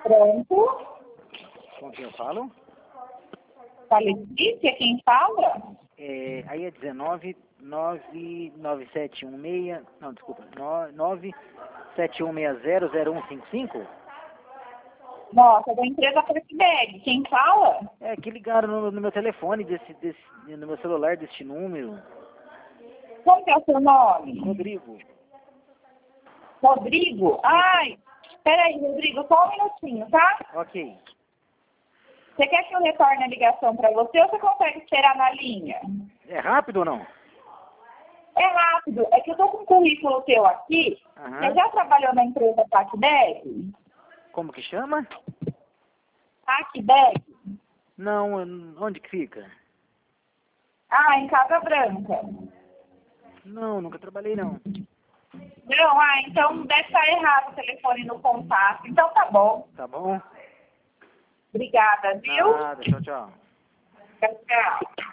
Pronto. Com quem eu falo? Da Letícia, quem fala? Aí é 199716... Não, desculpa. 971600155? Nossa, da empresa Flexbag. Quem fala? É, que ligaram no meu telefone, no meu celular deste número. Como que é o seu nome? Rodrigo. Rodrigo? Ai, peraí, Rodrigo, só um minutinho, tá? Ok. Você quer que eu retorne a ligação para você ou você consegue esperar na linha? É rápido ou não? É rápido. É que eu tô com um currículo teu aqui. Aham. Você já trabalhou na empresa Pacbag? Como que chama? Pacbag? Não, onde que fica? Ah, em Casa Branca. Não, nunca trabalhei não. Não, então deve estar errado o telefone no contato. Então tá bom. Tá bom? Obrigada, viu? Nada, tchau, tchau. Tchau.